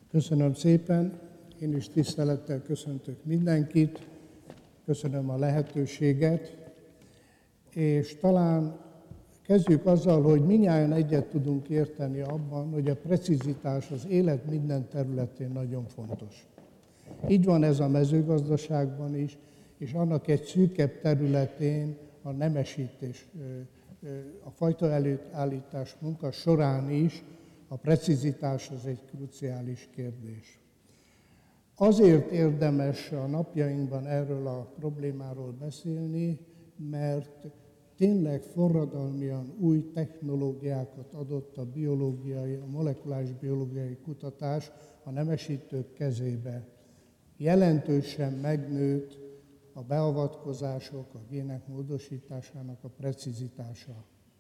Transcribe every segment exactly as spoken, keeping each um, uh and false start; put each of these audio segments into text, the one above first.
Köszönöm szépen, én is tisztelettel köszöntök mindenkit, köszönöm a lehetőséget, és talán kezdjük azzal, hogy mindnyájan egyet tudunk érteni abban, hogy a precizitás az élet minden területén nagyon fontos. Így van ez a mezőgazdaságban is, és annak egy szűkebb területén a nemesítés, a fajta előállítás munka során is a precizitás az egy kruciális kérdés. Azért érdemes a napjainkban erről a problémáról beszélni, mert tényleg forradalmian új technológiákat adott a biológiai, a molekuláris biológiai kutatás a nemesítők kezébe. Jelentősen megnőtt a beavatkozások, a gének módosításának a precizitása.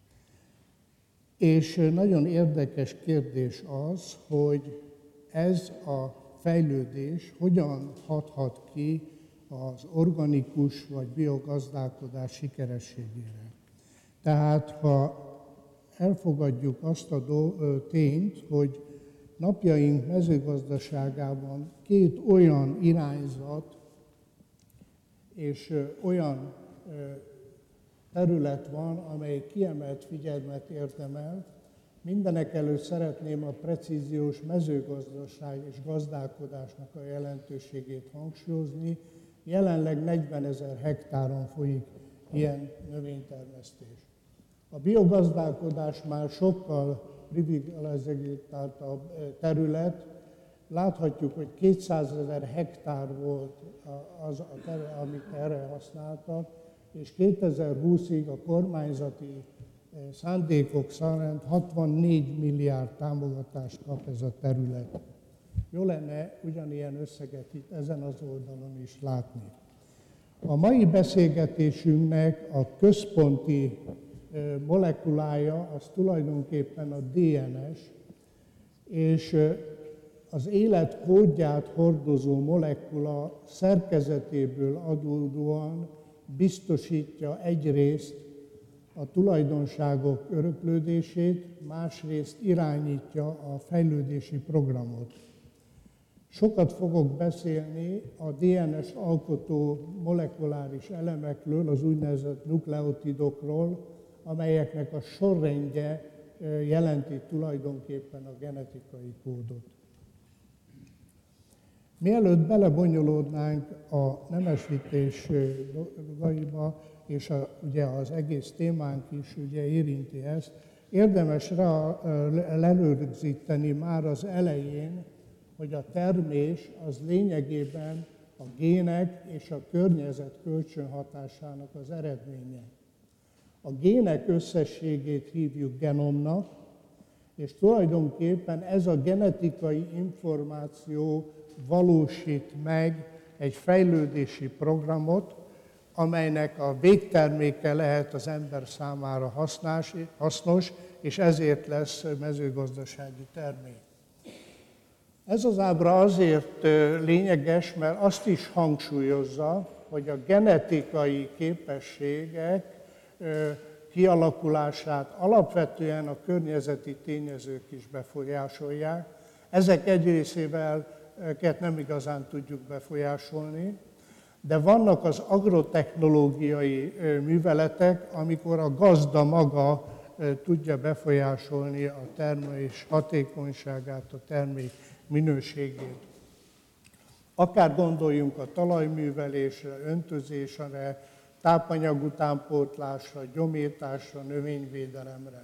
És nagyon érdekes kérdés az, hogy ez a fejlődés hogyan hathat ki az organikus vagy biogazdálkodás sikerességére. Tehát, ha elfogadjuk azt a tényt, hogy napjaink mezőgazdaságában két olyan irányzat és olyan terület van, amely kiemelt figyelmet érdemel. Mindenekelőtt szeretném a precíziós mezőgazdaság és gazdálkodásnak a jelentőségét hangsúlyozni. Jelenleg negyvenezer hektáron folyik ilyen növénytermesztés. A biogazdálkodás már sokkal privilegizáltabb terület. Láthatjuk, hogy kétszázezer hektár volt az a terület, amit erre használtak, és kétezer-húszig a kormányzati szándékok szerint hatvannégy milliárd támogatást kap ez a terület. Jó lenne ugyanilyen összeget itt ezen az oldalon is látni. A mai beszélgetésünknek a központi molekulája az tulajdonképpen a dé en es, és az élet kódját hordozó molekula szerkezetéből adódóan biztosítja egyrészt a tulajdonságok öröklődését, másrészt irányítja a fejlődési programot. Sokat fogok beszélni a dé en es alkotó molekuláris elemekről, az úgynevezett nukleotidokról, amelyeknek a sorrendje jelenti tulajdonképpen a genetikai kódot. Mielőtt belebonyolódnánk a nemesítés dolgaiba, és a, ugye az egész témánk is ugye érinti ezt, érdemes rá lelőrzíteni már az elején, hogy a termés az lényegében a gének és a környezet kölcsönhatásának az eredménye. A gének összességét hívjuk genomnak, és tulajdonképpen ez a genetikai információ valósít meg egy fejlődési programot, amelynek a végterméke lehet az ember számára hasznás, hasznos, és ezért lesz mezőgazdasági termék. Ez az ábra azért lényeges, mert azt is hangsúlyozza, hogy a genetikai képességek kialakulását alapvetően a környezeti tényezők is befolyásolják. Ezek egy részével nem igazán tudjuk befolyásolni, de vannak az agrotechnológiai műveletek, amikor a gazda maga tudja befolyásolni a termelés hatékonyságát, a termék minőségét. Akár gondoljunk a talajművelésre, öntözésre, tápanyag utánpótlásra, gyomírtásra, növényvédelemre.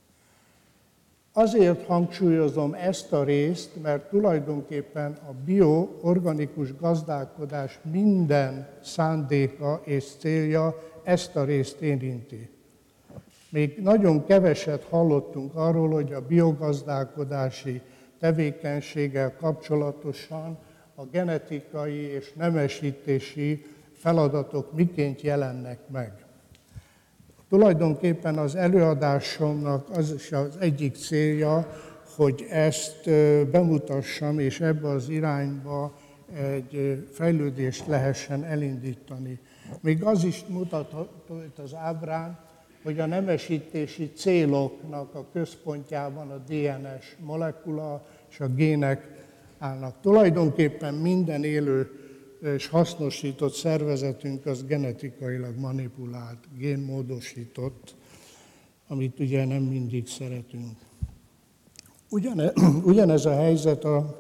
Azért hangsúlyozom ezt a részt, mert tulajdonképpen a bioorganikus gazdálkodás minden szándéka és célja ezt a részt érinti. Még nagyon keveset hallottunk arról, hogy a biogazdálkodási tevékenységgel kapcsolatosan a genetikai és nemesítési feladatok miként jelennek meg. Tulajdonképpen az előadásomnak az is az egyik célja, hogy ezt bemutassam, és ebbe az irányba egy fejlődést lehessen elindítani. Még az is mutatható itt az ábrán, hogy a nemesítési céloknak a központjában a dé en es molekula és a gének állnak. Tulajdonképpen minden élő és hasznosított szervezetünk az genetikailag manipulált, génmódosított, amit ugye nem mindig szeretünk. Ugyane, ugyanez a helyzet a,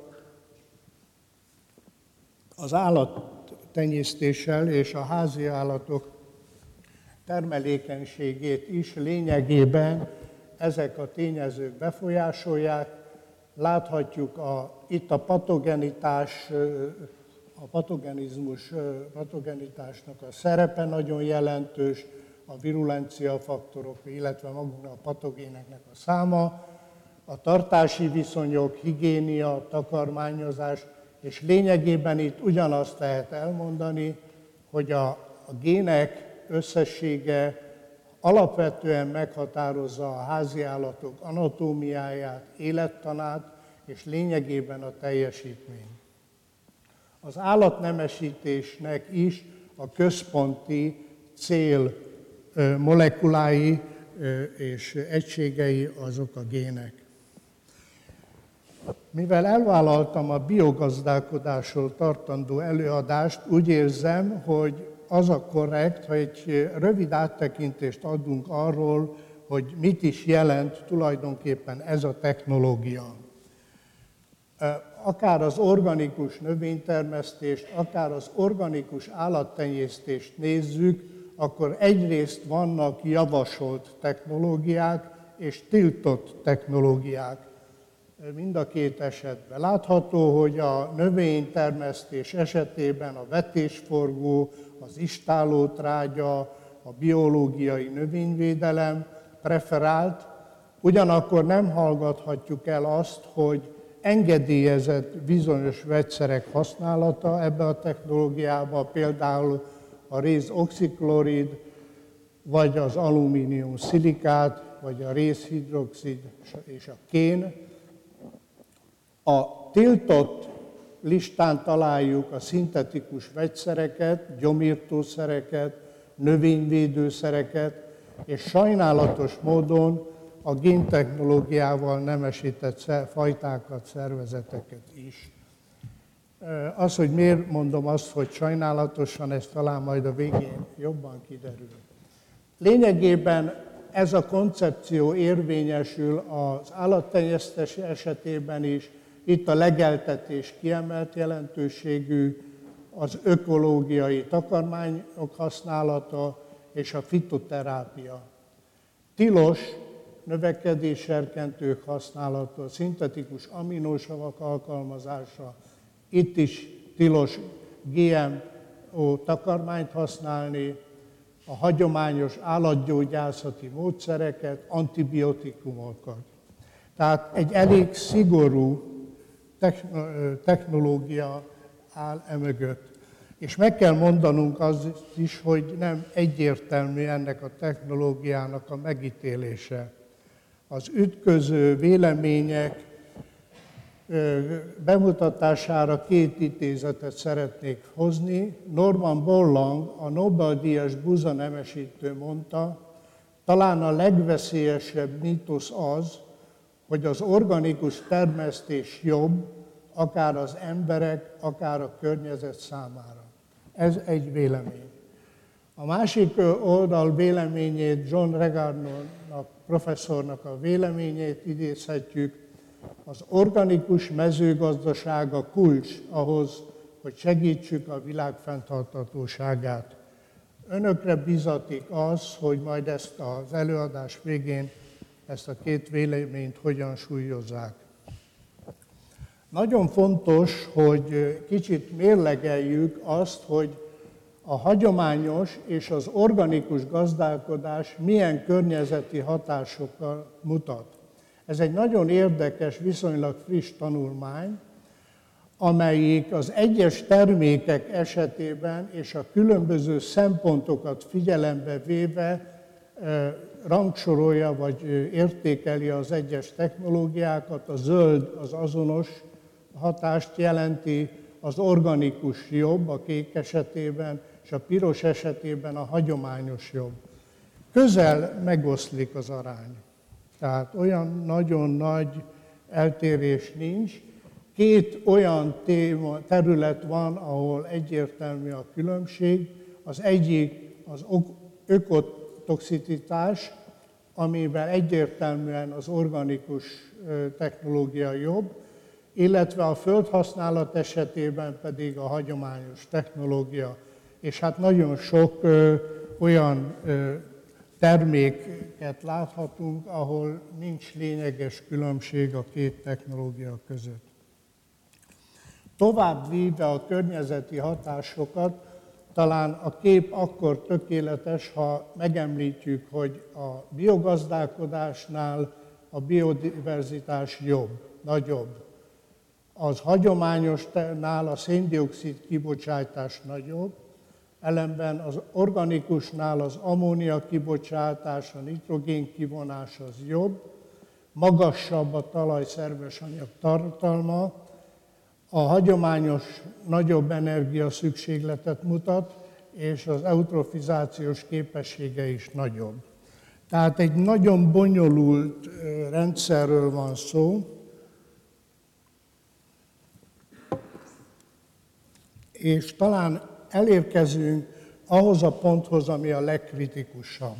az állattenyésztéssel és a házi állatok termelékenységét is lényegében ezek a tényezők befolyásolják. Láthatjuk a, itt a patogenitás, a patogenizmus, patogenitásnak a szerepe nagyon jelentős, a virulencia faktorok, illetve maguknak a patogéneknek a száma, a tartási viszonyok, higiénia, takarmányozás, és lényegében itt ugyanazt lehet elmondani, hogy a, a gének összessége alapvetően meghatározza a háziállatok anatómiáját, élettanát, és lényegében a teljesítményt. Az állatnemesítésnek is a központi cél molekulái és egységei azok a gének. Mivel elvállaltam a biogazdálkodásról tartandó előadást, úgy érzem, hogy az a korrekt, ha egy rövid áttekintést adunk arról, hogy mit is jelent tulajdonképpen ez a technológia. Akár az organikus növénytermesztést, akár az organikus állattenyésztést nézzük, akkor egyrészt vannak javasolt technológiák és tiltott technológiák. Mind a két esetben látható, hogy a növénytermesztés esetében a vetésforgó, az istállótrágya, a biológiai növényvédelem preferált, ugyanakkor nem hallgathatjuk el azt, hogy engedélyezett bizonyos vegyszerek használata ebbe a technológiába, például a réz-oxiklorid, vagy az alumínium szilikát, vagy a rézhidroxid és a kén. A tiltott listán találjuk a szintetikus vegyszereket, gyomírtószereket, növényvédőszereket, és sajnálatos módon a géntechnológiával nemesített fajtákat, szervezeteket is. Az, hogy miért mondom azt, hogy sajnálatosan, ez talán majd a végén jobban kiderül. Lényegében ez a koncepció érvényesül az állattenyésztés esetében is. Itt a legeltetés kiemelt jelentőségű, az ökológiai takarmányok használata és a fitoterápia. Tilos növekedésserkentők használata, a szintetikus aminosavak alkalmazása, itt is tilos gé em o takarmányt használni, a hagyományos állatgyógyászati módszereket, antibiotikumokat. Tehát egy elég szigorú technológia áll emögött. És meg kell mondanunk azt is, hogy nem egyértelmű ennek a technológiának a megítélése. Az ütköző vélemények bemutatására két idézetet szeretnék hozni. Norman Borlaug, a Nobel-díjas buzanemesítő mondta, talán a legveszélyesebb mítosz az, hogy az organikus termesztés jobb, akár az emberek, akár a környezet számára. Ez egy vélemény. A másik oldal véleményét, John Regardonnak, professzornak a véleményét idézhetjük, az organikus mezőgazdaság a kulcs ahhoz, hogy segítsük a világ fenntarthatóságát. Önökre bizatik az, hogy majd ezt az előadás végén ezt a két véleményt hogyan súlyozzák. Nagyon fontos, hogy kicsit mérlegeljük azt, hogy a hagyományos és az organikus gazdálkodás milyen környezeti hatásokkal mutat. Ez egy nagyon érdekes, viszonylag friss tanulmány, amelyik az egyes termékek esetében és a különböző szempontokat figyelembe véve rangsorolja vagy értékeli az egyes technológiákat. A zöld az azonos hatást jelenti, az organikus jobb a kék esetében, és a piros esetében a hagyományos jobb. Közel megoszlik az arány. Tehát olyan nagyon nagy eltérés nincs, Két olyan téma, terület van, ahol egyértelmű a különbség. Az egyik az ökotoxicitás, amiben egyértelműen az organikus technológia jobb, illetve a földhasználat esetében pedig a hagyományos technológia. És hát nagyon sok ö, olyan ö, terméket láthatunk, ahol nincs lényeges különbség a két technológia között. Tovább véve a környezeti hatásokat, talán a kép akkor tökéletes, ha megemlítjük, hogy a biogazdálkodásnál a biodiverzitás jobb, nagyobb. Az hagyományosnál a szén-dioxid kibocsátás nagyobb, ellenben az organikusnál az ammónia kibocsátás, a nitrogén kivonás az jobb, magasabb a talaj szerves anyag tartalma, a hagyományos nagyobb energia szükségletet mutat, és az eutrofizációs képessége is nagyobb. Tehát egy nagyon bonyolult rendszerről van szó, és talán elérkezünk ahhoz a ponthoz, ami a legkritikusabb.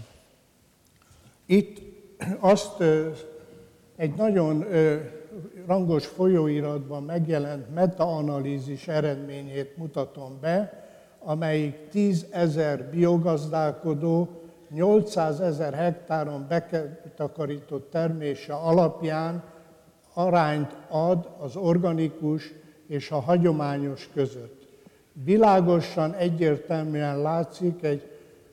Itt azt egy nagyon rangos folyóiratban megjelent metaanalízis eredményét mutatom be, amelyik tízezer biogazdálkodó nyolcszázezer hektáron betakarított termése alapján arányt ad az organikus és a hagyományos között. Világosan, egyértelműen látszik egy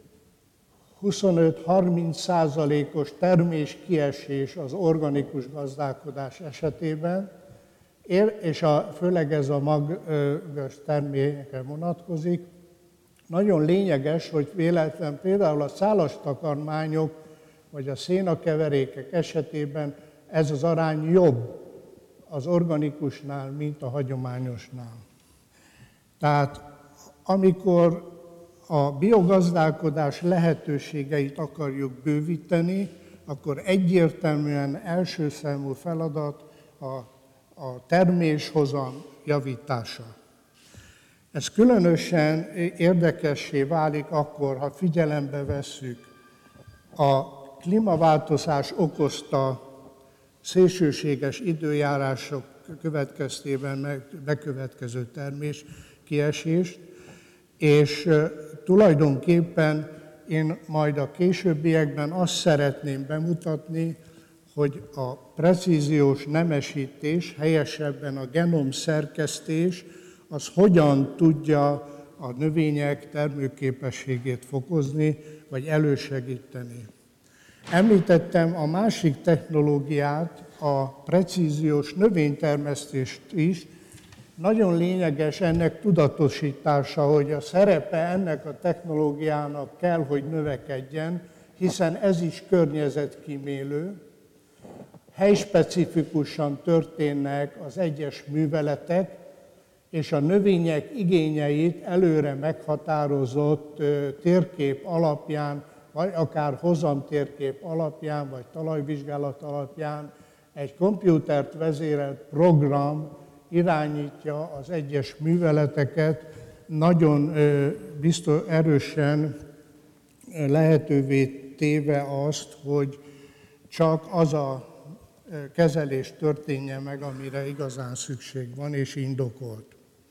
huszonöt-harminc százalékos terméskiesés az organikus gazdálkodás esetében, és a, főleg ez a magos termékekre vonatkozik. Nagyon lényeges, hogy véletlen például a szálastakarmányok vagy a szénakeverékek esetében ez az arány jobb az organikusnál, mint a hagyományosnál. Tehát amikor a biogazdálkodás lehetőségeit akarjuk bővíteni, akkor egyértelműen első számú feladat a, a terméshozam javítása. Ez különösen érdekessé válik akkor, ha figyelembe vesszük a klímaváltozás okozta szélsőséges időjárások következtében bekövetkező termés kiesést, és tulajdonképpen én majd a későbbiekben azt szeretném bemutatni, hogy a precíziós nemesítés, helyesebben a genom szerkesztés, az hogyan tudja a növények termőképességét fokozni, vagy elősegíteni. Említettem a másik technológiát, a precíziós növénytermesztést is. Nagyon lényeges ennek tudatosítása, hogy a szerepe ennek a technológiának kell, hogy növekedjen, hiszen ez is környezetkímélő. Helyspecifikusan történnek az egyes műveletek, és a növények igényeit előre meghatározott térkép alapján, vagy akár hozamtérkép alapján, vagy talajvizsgálat alapján egy kompjútert vezérelt program irányítja az egyes műveleteket, nagyon biztos, erősen lehetővé téve azt, hogy csak az a kezelés történjen meg, amire igazán szükség van és indokolt.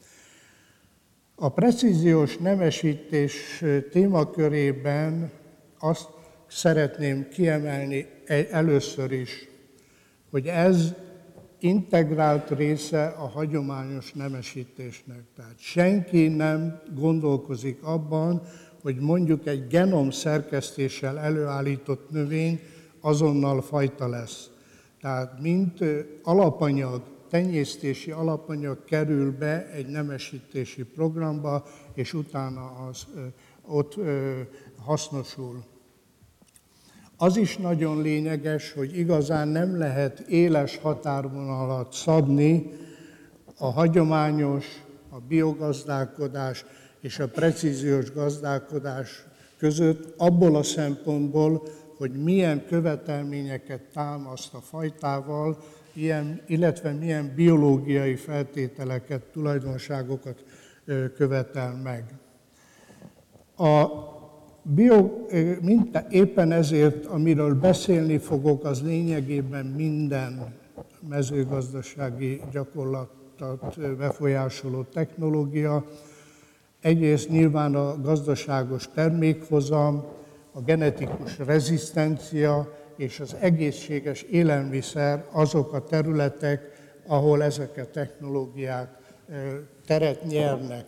A precíziós nemesítés témakörében azt szeretném kiemelni először is, hogy ez integrált része a hagyományos nemesítésnek. Tehát senki nem gondolkozik abban, hogy mondjuk egy genom szerkesztéssel előállított növény azonnal fajta lesz. Tehát mint alapanyag, tenyésztési alapanyag kerül be egy nemesítési programba, és utána az ott hasznosul. Az is nagyon lényeges, hogy igazán nem lehet éles határvonalat szabni a hagyományos, a biogazdálkodás és a precíziós gazdálkodás között abból a szempontból, hogy milyen követelményeket támaszt a fajtával ilyen, illetve milyen biológiai feltételeket, tulajdonságokat követel meg. A bio, mint éppen ezért, amiről beszélni fogok, az lényegében minden mezőgazdasági gyakorlatot befolyásoló technológia. Egyrészt nyilván a gazdaságos termékhozam, a genetikus rezisztencia és az egészséges élelmiszer azok a területek, ahol ezek a technológiák teret nyernek.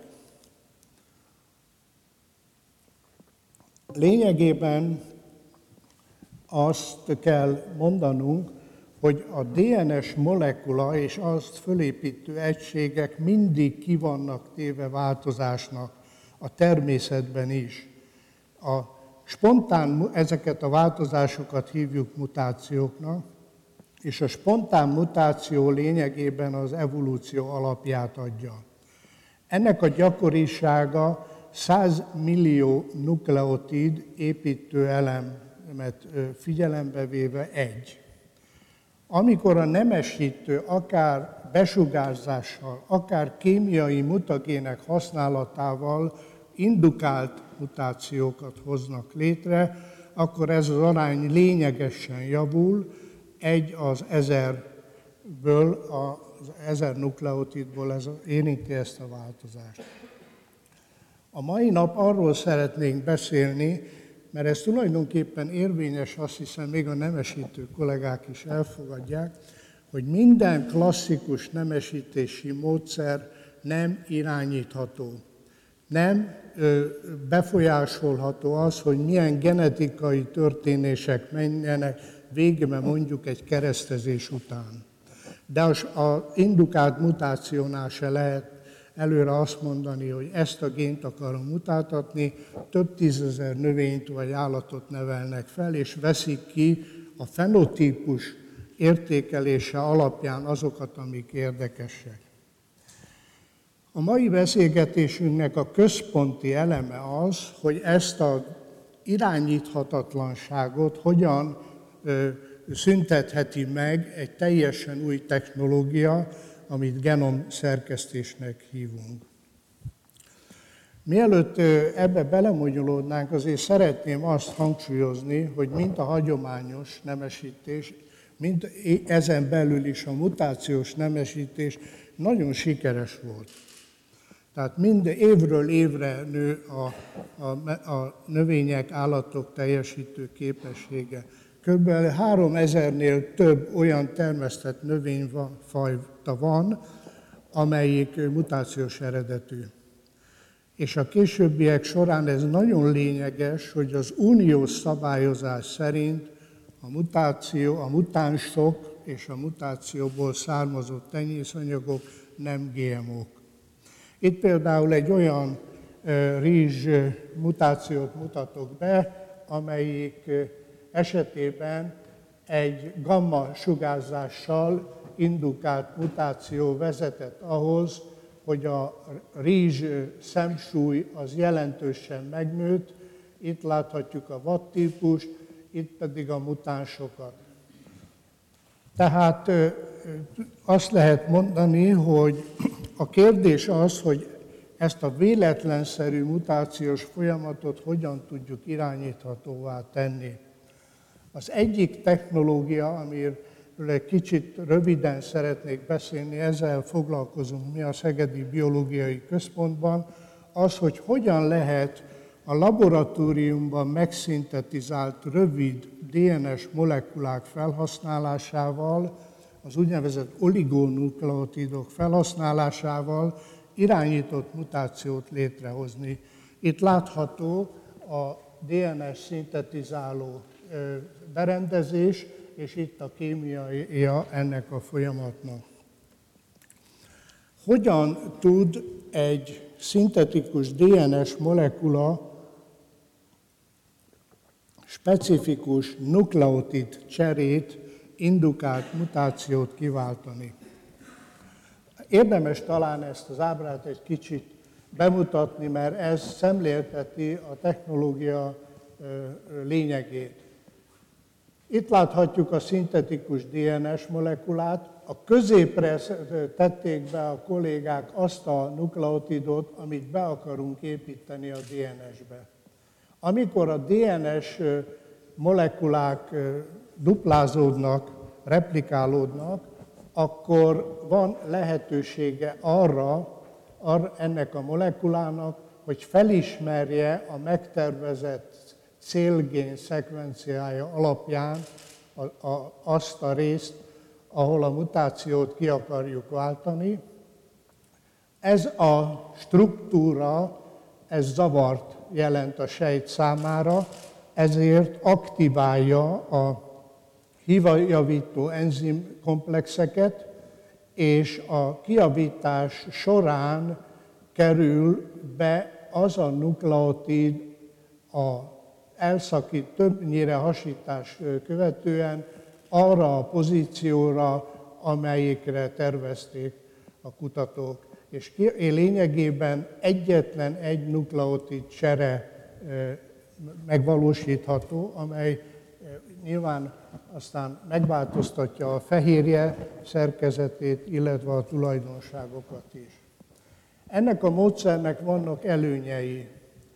Lényegében azt kell mondanunk, hogy a dé en es molekula és azt fölépítő egységek mindig ki vannak téve változásnak a természetben is. A spontán, ezeket a változásokat hívjuk mutációknak, és a spontán mutáció lényegében az evolúció alapját adja. Ennek a gyakorisága száz millió nukleotid építő elemet figyelembe véve egy. Amikor a nemesítő akár besugárzással, akár kémiai mutagének használatával indukált mutációkat hoznak létre, akkor ez az arány lényegesen javul, egy az ezerből, az ezer nukleotidból ez érinti ezt a változást. A mai nap arról szeretnénk beszélni, mert ez tulajdonképpen érvényes, azt hiszem még a nemesítő kollégák is elfogadják, hogy minden klasszikus nemesítési módszer nem irányítható. Nem ö, befolyásolható az, hogy milyen genetikai történések menjenek végbe mondjuk egy keresztezés után. De az indukált mutációnál se lehet előre azt mondani, hogy ezt a gént akarom mutáltatni, több tízezer növényt vagy állatot nevelnek fel, és veszik ki a fenotípus értékelése alapján azokat, amik érdekesek. A mai beszélgetésünknek a központi eleme az, hogy ezt az irányíthatatlanságot hogyan ö, szüntetheti meg egy teljesen új technológia, amit genomszerkesztésnek hívunk. Mielőtt ebbe belemonyolódnánk, azért szeretném azt hangsúlyozni, hogy mind a hagyományos nemesítés, mind ezen belül is a mutációs nemesítés nagyon sikeres volt. Tehát mind évről évre nő a, a, a növények, állatok teljesítő képessége. Körülbelül háromezernél több olyan termesztett növényfajta van, amelyik mutációs eredetű. És a későbbiek során ez nagyon lényeges, hogy az uniós szabályozás szerint a mutáció, a mutánsok és a mutációból származó tenyészanyagok nem gé em ó-k. Itt például egy olyan rizs mutációt mutatok be, amelyik esetében egy gamma sugárzással indukált mutáció vezetett ahhoz, hogy a rizs szemsúly az jelentősen megnőtt, itt láthatjuk a watt-típust, itt pedig a mutánsokat. Tehát azt lehet mondani, hogy a kérdés az, hogy ezt a véletlenszerű mutációs folyamatot hogyan tudjuk irányíthatóvá tenni. Az egyik technológia, amiről egy kicsit röviden szeretnék beszélni, ezzel foglalkozunk mi a Szegedi Biológiai Központban, az, hogy hogyan lehet a laboratóriumban megszintetizált rövid dé en es molekulák felhasználásával, az úgynevezett oligonukleotidok felhasználásával irányított mutációt létrehozni. Itt látható a dé en es szintetizáló berendezés, és itt a kémiaia ennek a folyamatnak. Hogyan tud egy szintetikus dé en es molekula specifikus nukleotid cserét, indukált mutációt kiváltani? Érdemes talán ezt az ábrát egy kicsit bemutatni, mert ez szemlélteti a technológia lényegét. Itt láthatjuk a szintetikus dé en es molekulát, a középre tették be a kollégák azt a nukleotidot, amit be akarunk építeni a dé en es-be. Amikor a dé en es molekulák duplázódnak, replikálódnak, akkor van lehetősége arra, arra ennek a molekulának, hogy felismerje a megtervezett célgén szekvenciája alapján a, a, azt a részt, ahol a mutációt ki akarjuk váltani. Ez a struktúra, ez zavart jelent a sejt számára, ezért aktiválja a hívajavító enzim komplexeket, és a kijavítás során kerül be az a nukleotid a elszakít, többnyire hasítás követően arra a pozícióra, amelyikre tervezték a kutatók. És lényegében egyetlen egy nukleotid csere megvalósítható, amely nyilván aztán megváltoztatja a fehérje szerkezetét, illetve a tulajdonságokat is. Ennek a módszernek vannak előnyei.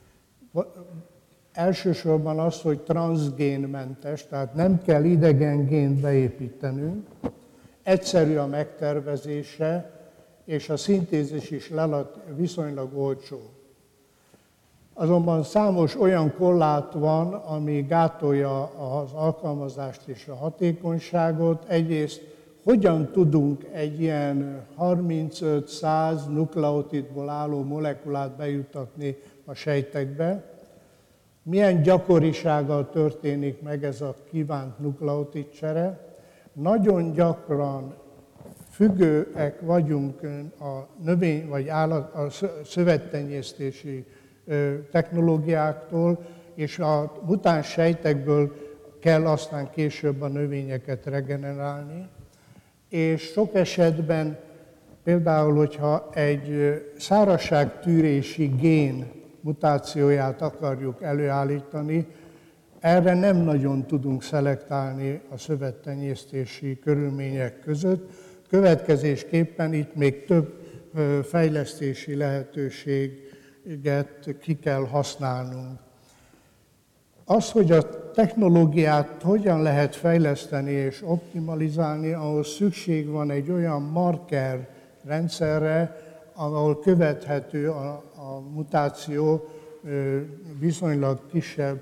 Elsősorban az, hogy transzgénmentes, tehát nem kell idegen gént beépítenünk, egyszerű a megtervezése, és a szintézis is viszonylag olcsó. Azonban számos olyan korlát van, ami gátolja az alkalmazást és a hatékonyságot. Egyrészt hogyan tudunk egy ilyen harmincöt-száz nukleotidból álló molekulát bejutatni a sejtekbe, milyen gyakorisággal történik meg ez a kívánt nukleotidcsere. Nagyon gyakran függőek vagyunk a növény vagy állat, a szövettenyésztési technológiáktól, és a mutáns sejtekből kell aztán később a növényeket regenerálni. És sok esetben például, hogyha egy szárazságtűrési gén mutációját akarjuk előállítani, erre nem nagyon tudunk szelektálni a szövettenyésztési körülmények között. Következésképpen itt még több fejlesztési lehetőséget ki kell használnunk. Az, hogy a technológiát hogyan lehet fejleszteni és optimalizálni, ahhoz szükség van egy olyan marker rendszerre, ahol követhető a, a mutáció viszonylag kisebb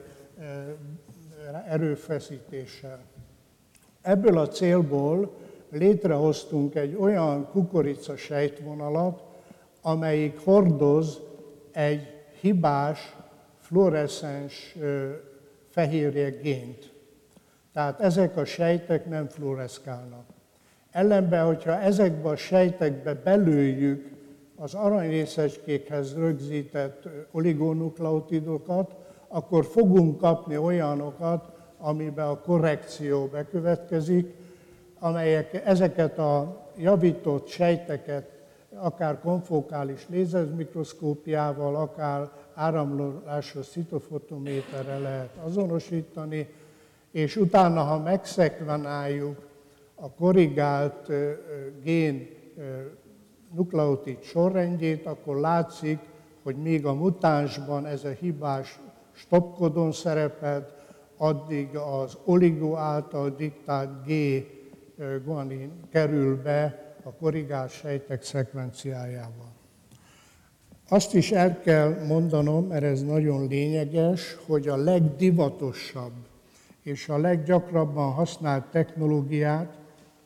erőfeszítéssel. Ebből a célból létrehoztunk egy olyan kukorica sejtvonalat, amelyik hordoz egy hibás, fluoreszens fehérje gént. Tehát ezek a sejtek nem fluoreszkálnak. Ellenben, hogyha ezekbe a sejtekbe belőjük az aranyrészecskékhez rögzített oligonukleotidokat, akkor fogunk kapni olyanokat, amiben a korrekció bekövetkezik, amelyek ezeket a javított sejteket akár konfokális lézermikroszkópiával, akár áramlásos citofotométerrel lehet azonosítani, és utána, ha megszekvenáljuk a korrigált gén nukleotid sorrendjét, akkor látszik, hogy még a mutánsban ez a hibás stopkodon szerepel, addig az oligo által diktált G-guanin kerül be a korrigált sejtek szekvenciájával. Azt is el kell mondanom, mert ez nagyon lényeges, hogy a legdivatosabb és a leggyakrabban használt technológiát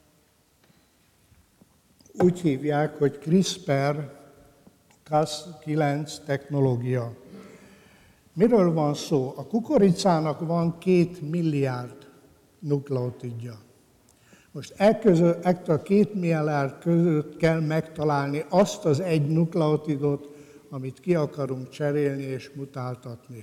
úgy hívják, hogy CRISPR Cas kilenc technológia. Miről van szó? A kukoricának van két milliárd nukleotidja. Most ekközött a két milliárd között kell megtalálni azt az egy nukleotidot, amit ki akarunk cserélni és mutáltatni.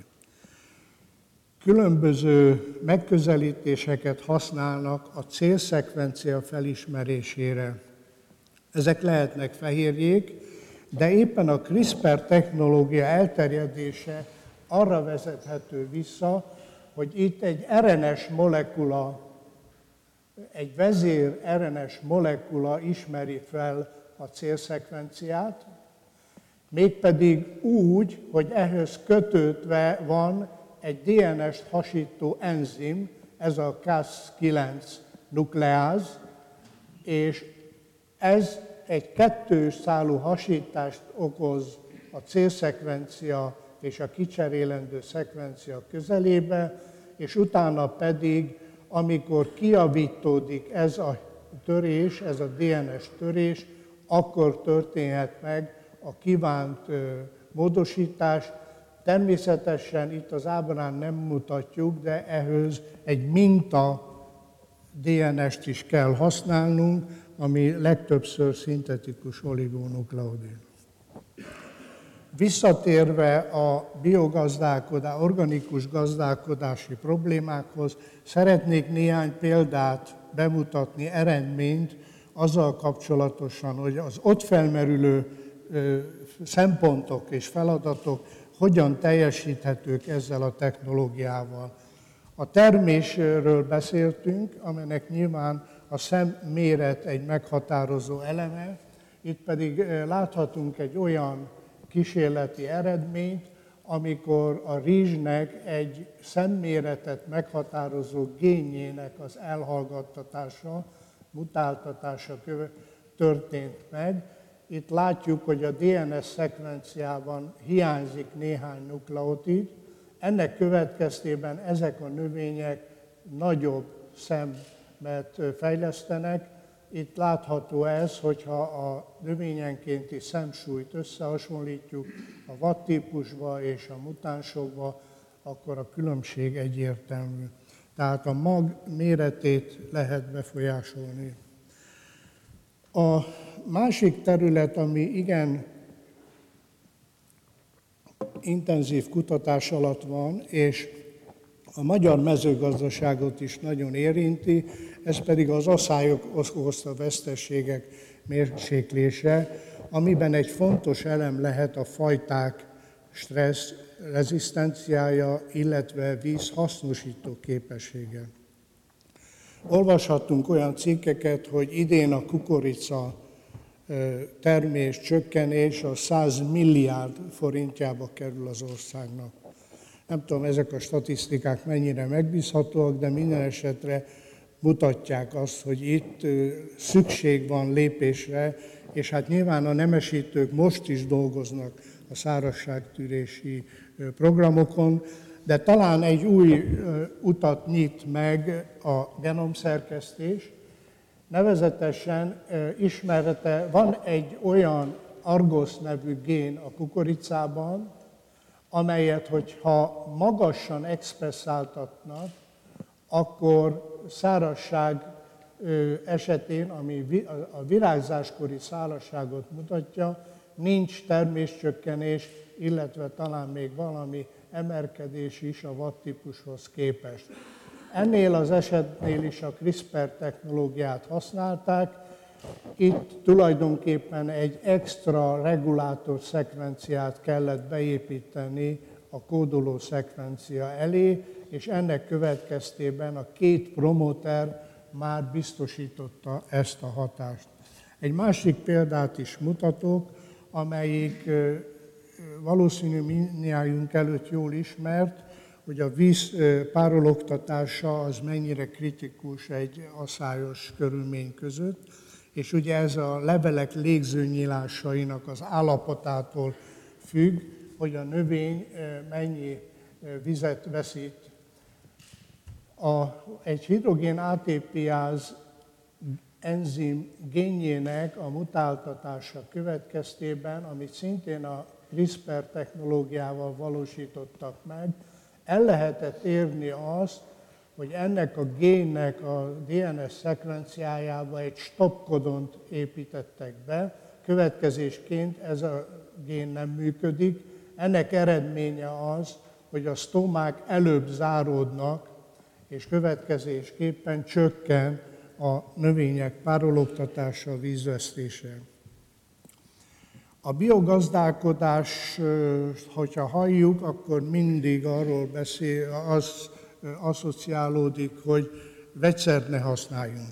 Különböző megközelítéseket használnak a célszekvencia felismerésére. Ezek lehetnek fehérjék, de éppen a CRISPR technológia elterjedése arra vezethető vissza, hogy itt egy er en es molekula egy vezér er en es molekula ismeri fel a célszekvenciát, mégpedig úgy, hogy ehhez kötődve van egy dé en est hasító enzim, ez a kász kilenc nukleáz, és ez egy kettős szálú hasítást okoz a célszekvencia és a kicserélendő szekvencia közelébe, és utána pedig, amikor kijavítódik ez a törés, ez a dé en es törés, akkor történhet meg a kívánt módosítás. Természetesen itt az ábrán nem mutatjuk, de ehhez egy minta dé en est is kell használnunk, ami legtöbbször szintetikus oligónukleotid. Visszatérve a biogazdálkodás, organikus gazdálkodási problémákhoz, szeretnék néhány példát bemutatni, eredményt azzal kapcsolatosan, hogy az ott felmerülő szempontok és feladatok hogyan teljesíthetők ezzel a technológiával. A termésről beszéltünk, amelynek nyilván a szemméret egy meghatározó eleme, itt pedig láthatunk egy olyan kísérleti eredményt, amikor a rizsnek egy szemméretet meghatározó génjének az elhallgattatása, mutáltatása történt meg. Itt látjuk, hogy a dé en es szekvenciában hiányzik néhány nukleotid, ennek következtében ezek a növények nagyobb szemet fejlesztenek. Itt látható ez, hogyha a növényenkénti szemsúlyt összehasonlítjuk a watt-típusba és a mutánsokba, akkor a különbség egyértelmű. Tehát a mag méretét lehet befolyásolni. A másik terület, ami igen intenzív kutatás alatt van, és a magyar mezőgazdaságot is nagyon érinti, ez pedig az aszályok okozta veszteségek mérséklése, amiben egy fontos elem lehet a fajták stressz rezisztenciája, illetve víz hasznosító képessége. Olvashattunk olyan cikkeket, hogy idén a kukorica termés csökkenés a száz milliárd forintjába kerül az országnak. Nem tudom, ezek a statisztikák mennyire megbízhatóak, de minden esetre mutatják azt, hogy itt szükség van lépésre, és hát nyilván a nemesítők most is dolgoznak a szárazságtűrési programokon, de talán egy új utat nyit meg a genomszerkesztés. Nevezetesen ismerete, van egy olyan Argos nevű gén a kukoricában, amelyet, hogyha magasan expresszáltatnak, akkor szárazság esetén, ami a virágzáskori szárazságot mutatja, nincs terméscsökkenés, illetve talán még valami emelkedés is a watt-típushoz képest. Ennél az esetnél is a CRISPR technológiát használták. Itt tulajdonképpen egy extra regulátor szekvenciát kellett beépíteni a kódoló szekvencia elé, és ennek következtében a két promoter már biztosította ezt a hatást. Egy másik példát is mutatok, amelyik valószínű mindnyájunk előtt jól ismert, hogy a víz párologtatása az mennyire kritikus egy aszályos körülmény között, és ugye ez a levelek légzőnyílásainak az állapotától függ, hogy a növény mennyi vizet veszít. A, egy hidrogén átépiáz enzim génjének a mutáltatása következtében, amit szintén a CRISPR technológiával valósítottak meg, el lehetett érni azt, hogy ennek a génnek a dé en es szekvenciájába egy stopkodont építettek be, következésként ez a gén nem működik. Ennek eredménye az, hogy a sztomák előbb záródnak, és következésképpen csökken a növények párologtatása, vízvesztése. A biogazdálkodás, hogyha halljuk, akkor mindig arról beszél, az asszociálódik, hogy vegyszert ne használjunk.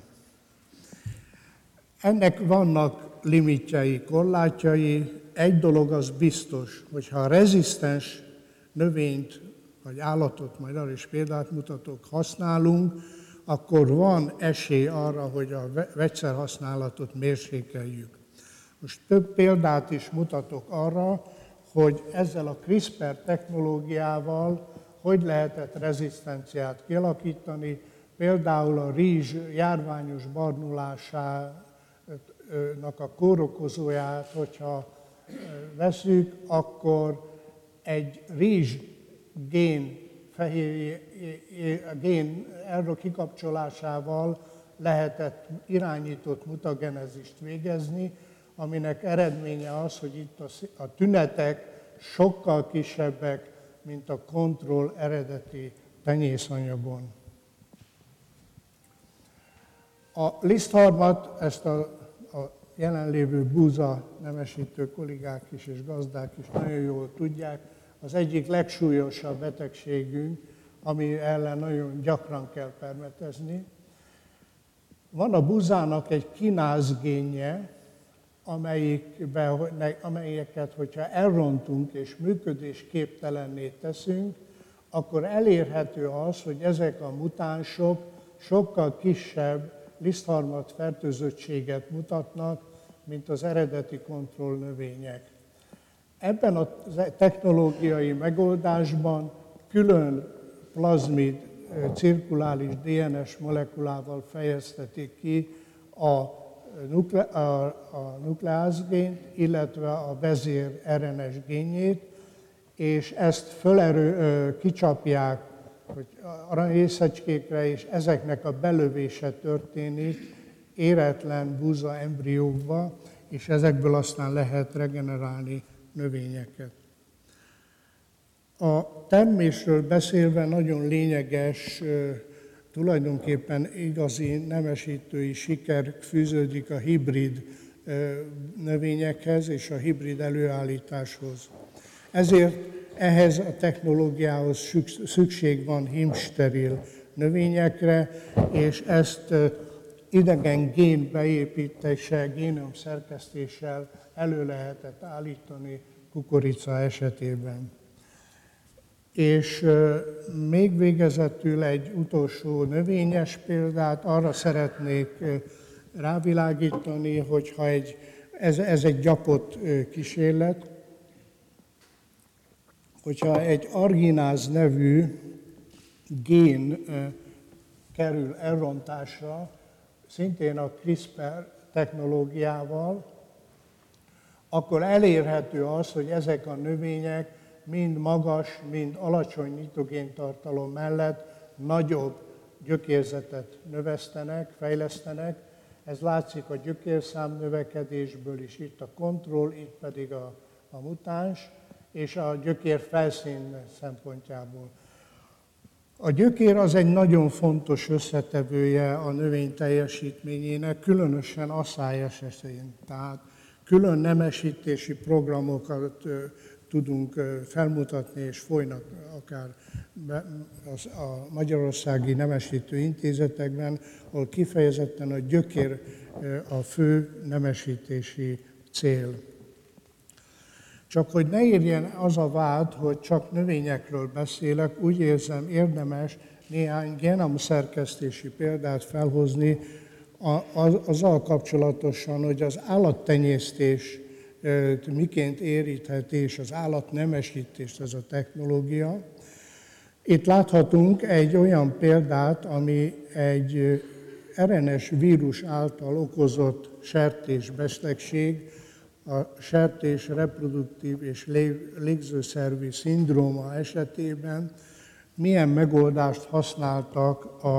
Ennek vannak limitjei, korlátjai. Egy dolog az biztos, hogy ha rezisztens növényt vagy állatot, majd arra is példát mutatok, használunk, akkor van esély arra, hogy a vegyszerhasználatot mérsékeljük. Most több példát is mutatok arra, hogy ezzel a CRISPR technológiával hogy lehetett rezisztenciát kialakítani, például a rizs járványos barnulásának a kórokozóját, hogyha veszük, akkor egy rizs gén, fehérje, gén erről kikapcsolásával lehetett irányított mutagenezist végezni, aminek eredménye az, hogy itt a tünetek sokkal kisebbek, mint a kontroll eredeti tenyészanyagon. A lisztharmat, ezt a, a jelenlévő búza nemesítő kollégák is és gazdák is nagyon jól tudják, az egyik legsúlyosabb betegségünk, ami ellen nagyon gyakran kell permetezni. Van a búzának egy kinázgénje, amelyikbe, amelyeket, hogyha elrontunk és működésképtelenné teszünk, akkor elérhető az, hogy ezek a mutánsok sokkal kisebb lisztharmat fertőzöttséget mutatnak, mint az eredeti kontrollnövények. Ebben a technológiai megoldásban külön plazmid cirkulális dé en es molekulával fejeztetik ki a, nukle- a, a nukleázgént, illetve a vezér er en es génjét, és ezt fölerő, kicsapják hogy aranyrészecskékre, és ezeknek a belövése történik éretlen búza embriókba, és ezekből aztán lehet regenerálni növényeket. A termésről beszélve nagyon lényeges, tulajdonképpen igazi nemesítői siker fűződik a hibrid növényekhez és a hibrid előállításhoz. Ezért ehhez a technológiához szükség van hímsteril növényekre, és ezt idegen gén beépítéssel, génom szerkesztéssel elő lehetett állítani kukorica esetében. És még végezetül egy utolsó növényes példát arra szeretnék rávilágítani, hogyha egy, ez, ez egy gyapott kísérlet, hogyha egy argináz nevű gén kerül elrontásra, szintén a CRISPR technológiával, akkor elérhető az, hogy ezek a növények mind magas, mind alacsony nitrogéntartalom mellett nagyobb gyökérzetet növesztenek, fejlesztenek. Ez látszik a gyökérszám növekedésből is, itt a kontroll, itt pedig a, a mutáns, és a gyökér felszín szempontjából. A gyökér az egy nagyon fontos összetevője a növény teljesítményének, különösen asszály esetén. Tehát külön nemesítési programokat tudunk felmutatni, és folynak akár a magyarországi nemesítő intézetekben, ahol kifejezetten a gyökér a fő nemesítési cél. Csak hogy ne érjen az a vád, hogy csak növényekről beszélek, úgy érzem érdemes néhány genomszerkesztési példát felhozni azzal kapcsolatosan, hogy az állattenyésztés miként érítheti, és az állatnemesítést ez a technológia. Itt láthatunk egy olyan példát, ami egy er en es vírus által okozott sertésbetegség, a sertés reproduktív és légzőszervi szindróma esetében milyen megoldást használtak a,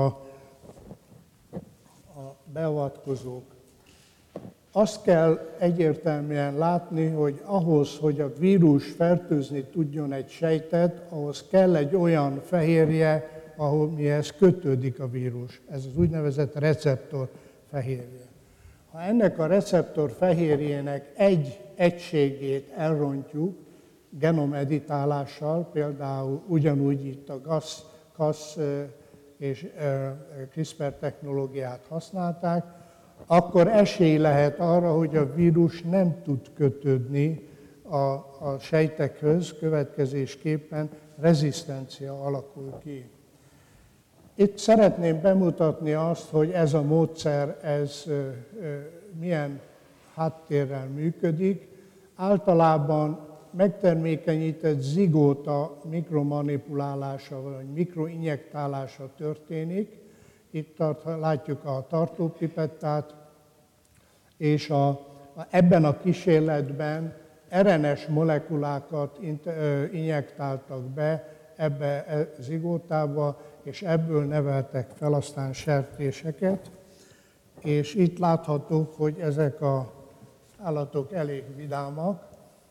a beavatkozók. Azt kell egyértelműen látni, hogy ahhoz, hogy a vírus fertőzni tudjon egy sejtet, ahhoz kell egy olyan fehérje, amihez kötődik a vírus. Ez az úgynevezett receptor fehérje. Ha ennek a receptor fehérjének egy egységét elrontjuk genomeditálással, például ugyanúgy itt a gá á cé és CRISPR technológiát használták, akkor esély lehet arra, hogy a vírus nem tud kötődni a, a sejtekhöz, következésképpen rezisztencia alakul ki. Itt szeretném bemutatni azt, hogy ez a módszer ez milyen háttérrel működik. Általában megtermékenyített zigóta mikromanipulálása vagy mikroinjektálása történik. Itt tart, látjuk a tartópipettát, és a, ebben a kísérletben er en es molekulákat injektáltak be ebbe a zigótába, és ebből neveltek fel aztán sertéseket. És itt láthatók, hogy ezek az állatok elég vidámak.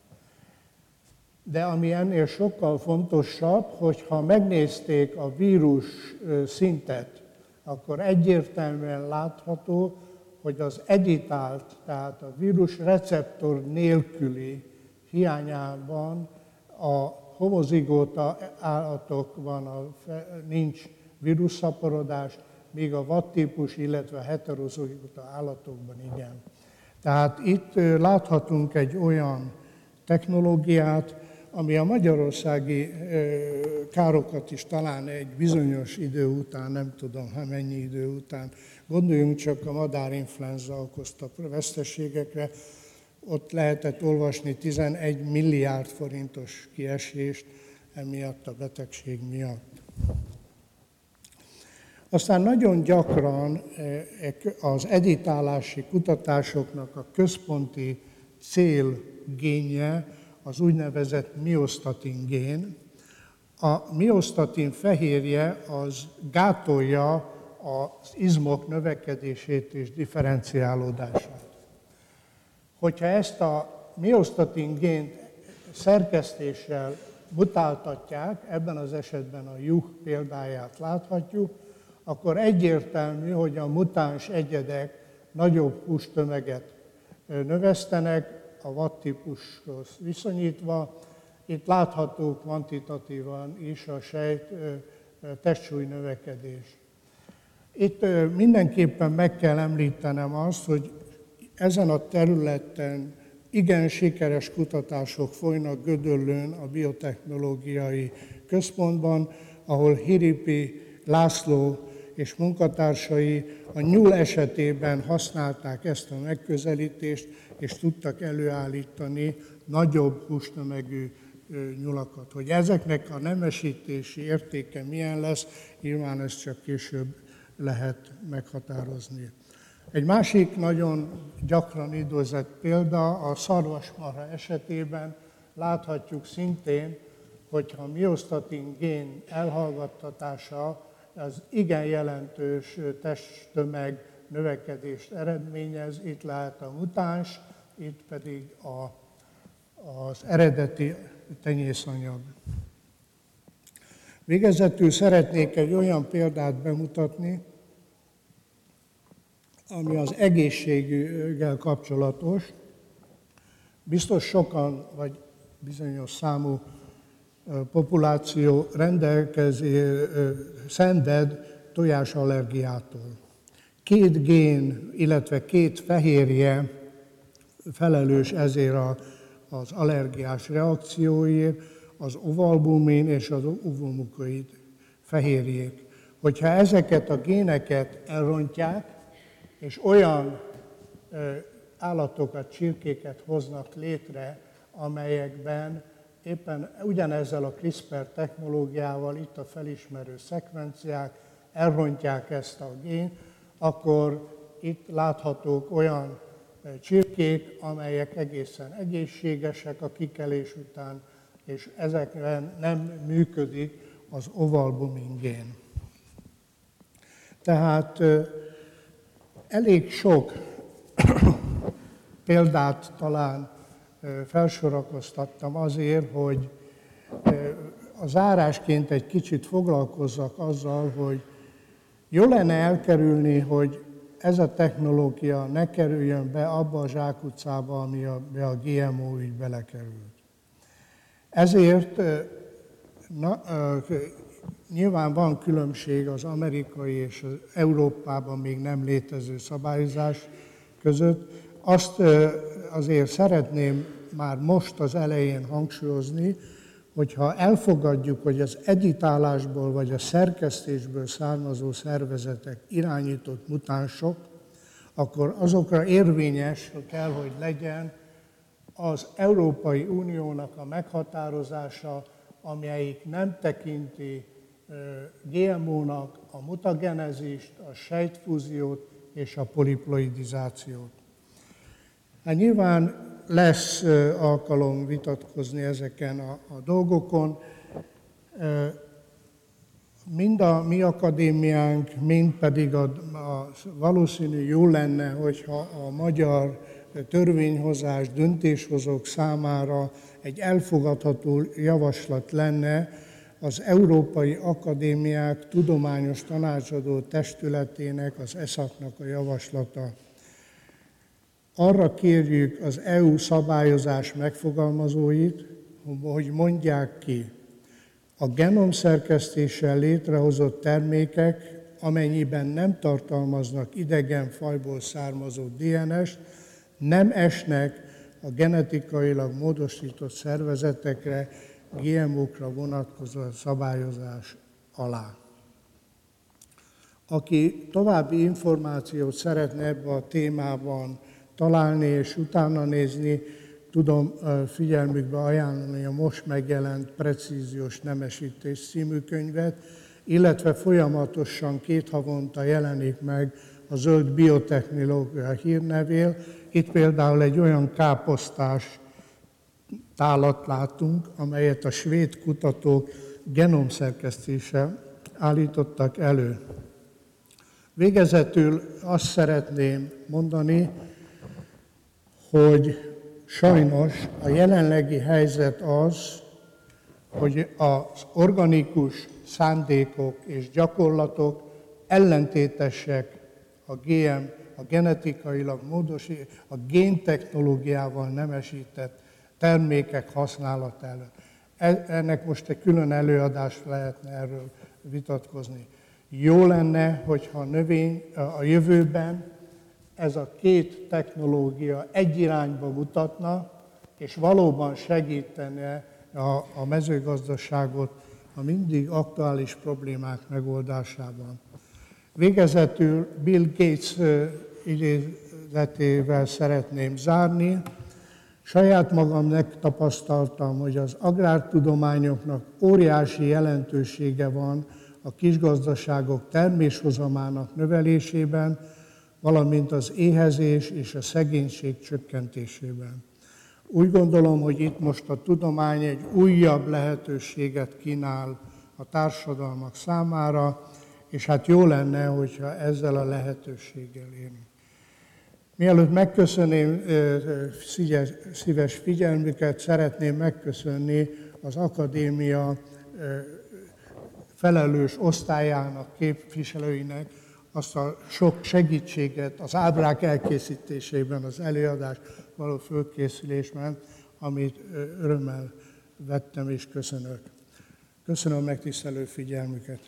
De ami ennél sokkal fontosabb, hogyha megnézték a vírus szintet, akkor egyértelműen látható, hogy az editált, tehát a vírus receptor nélküli hiányában a homozigóta állatokban a, nincs vírusszaporodás, míg a vadtípus, illetve a heterozigóta állatokban igen. Tehát itt láthatunk egy olyan technológiát, ami a magyarországi károkat is talán egy bizonyos idő után, nem tudom, ha mennyi idő után, gondoljunk csak a madárinfluenza okozta veszteségekre, ott lehetett olvasni tizenegy milliárd forintos kiesést emiatt a betegség miatt. Aztán nagyon gyakran az editálási kutatásoknak a központi célgénje az úgynevezett miosztatin gén. A miosztatin fehérje az gátolja az izmok növekedését és differenciálódását. Hogyha ezt a miosztatin gént szerkesztéssel mutáltatják, ebben az esetben a juh példáját láthatjuk, akkor egyértelmű, hogy a mutáns egyedek nagyobb hústömeget növesztenek, a vadtípushoz viszonyítva. Itt látható kvantitatívan is a sejt testsúly növekedés. Itt mindenképpen meg kell említenem azt, hogy ezen a területen igen sikeres kutatások folynak Gödöllőn a biotechnológiai központban, ahol Hiripi László és munkatársai a nyúl esetében használták ezt a megközelítést, és tudtak előállítani nagyobb hústömegű nyulakat. Hogy ezeknek a nemesítési értéke milyen lesz, nyilván ezt csak később lehet meghatározni. Egy másik nagyon gyakran idézett példa a szarvasmarha esetében láthatjuk szintén, hogyha a miosztatin gén elhallgattatása az igen jelentős testtömeg növekedést eredményez, itt lehet a mutáns, itt pedig a, az eredeti tenyészanyag. Végezetül szeretnék egy olyan példát bemutatni, ami az egészséggel kapcsolatos. Biztos sokan, vagy bizonyos számú populáció rendelkezi, szenved tojásallergiától. Két gén, illetve két fehérje felelős ezért a, az allergiás reakcióért, az ovalbumin és az ovomukoid fehérjék. Hogyha ezeket a géneket elrontják, és olyan ö, állatokat, csirkéket hoznak létre, amelyekben éppen ugyanezzel a CRISPR technológiával, itt a felismerő szekvenciák, elrontják ezt a gént, akkor itt láthatók olyan csirkék, amelyek egészen egészségesek a kikelés után, és ezekben nem működik az ovalbumin gén. Tehát elég sok példát talán felsorakoztattam azért, hogy a zárásként egy kicsit foglalkozzak azzal, hogy jó lenne elkerülni, hogy ez a technológia ne kerüljön be abba a zsákutcába, ami a, be a gé em o ügy belekerült. Ezért na, nyilván van különbség az amerikai és az Európában még nem létező szabályozás között. Azt azért szeretném már most az elején hangsúlyozni, hogyha elfogadjuk, hogy az editálásból vagy a szerkesztésből származó szervezetek irányított mutánsok, akkor azokra érvényes kell, hogy legyen az Európai Uniónak a meghatározása, amelyik nem tekinti gé em ó-nak a mutagenezist, a sejtfúziót és a poliploidizációt. Hát nyilván lesz alkalom vitatkozni ezeken a, a dolgokon. Mind a mi akadémiánk, mind pedig a, a valószínű jó lenne, hogyha a magyar törvényhozás döntéshozók számára egy elfogadható javaslat lenne az Európai Akadémiák Tudományos Tanácsadó Testületének, az eszaknak a javaslata. Arra kérjük az é u szabályozás megfogalmazóit, hogy mondják ki, a genomszerkesztéssel létrehozott termékek, amennyiben nem tartalmaznak idegen fajból származó dé en est, nem esnek a genetikailag módosított szervezetekre, gé em ó-kra vonatkozó szabályozás alá. Aki további információt szeretne ebben a témában találni és utána nézni, tudom figyelmükbe ajánlani a most megjelent Precíziós nemesítés című könyvet, illetve folyamatosan két havonta jelenik meg a Zöld Biotechnológia hírnevél. Itt például egy olyan káposztás tálat látunk, amelyet a svéd kutatók genomszerkesztéssel állítottak elő. Végezetül azt szeretném mondani, hogy sajnos a jelenlegi helyzet az, hogy az organikus szándékok és gyakorlatok ellentétesek a gé em, a genetikailag módosított, a géntechnológiával nemesített termékek használat ellen. Ennek most egy külön előadást lehetne erről vitatkozni. Jó lenne, hogyha a növény a jövőben ez a két technológia egy irányba mutatna, és valóban segítene a, a mezőgazdaságot a mindig aktuális problémák megoldásában. Végezetül Bill Gates idézetével szeretném zárni. Saját magam megtapasztaltam, hogy az agrártudományoknak óriási jelentősége van a kisgazdaságok terméshozamának növelésében, valamint az éhezés és a szegénység csökkentésében. Úgy gondolom, hogy itt most a tudomány egy újabb lehetőséget kínál a társadalmak számára, és hát jó lenne, hogyha ezzel a lehetőséggel élünk. Mielőtt megköszönném szíves figyelmüket, szeretném megköszönni az akadémia felelős osztályának, képviselőinek azt a sok segítséget az ábrák elkészítésében, az előadás való fölkészülésben, amit örömmel vettem és köszönök. Köszönöm a megtisztelő figyelmüket.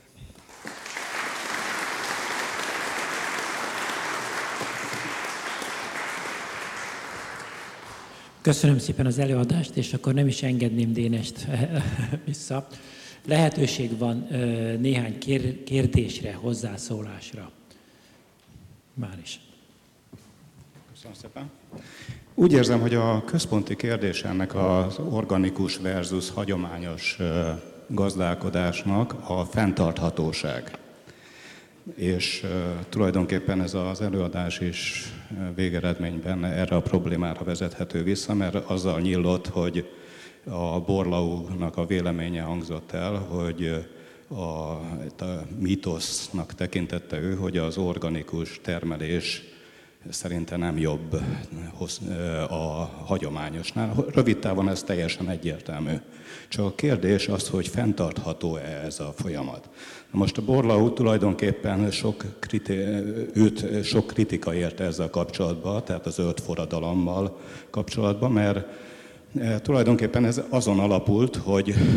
Köszönöm szépen az előadást, és akkor nem is engedném Dénest vissza. Lehetőség van néhány kérdésre, hozzászólásra. Már is. Köszönöm szépen. Úgy érzem, hogy a központi kérdés ennek az organikus versus hagyományos gazdálkodásnak a fenntarthatóság. És uh, tulajdonképpen ez az előadás is végeredményben erre a problémára vezethető vissza, mert azzal nyílott, hogy a Borlaugnak a véleménye hangzott el, hogy a, a mítosznak tekintette ő, hogy az organikus termelés szerinte nem jobb a hagyományosnál. Rövid távon ez teljesen egyértelmű. Csak a kérdés az, hogy fenntartható-e ez a folyamat. Na most a Borlaug tulajdonképpen sok, kriti- őt sok kritika érte ezzel kapcsolatban, tehát a zöld forradalommal kapcsolatban, mert tulajdonképpen ez azon alapult, hogy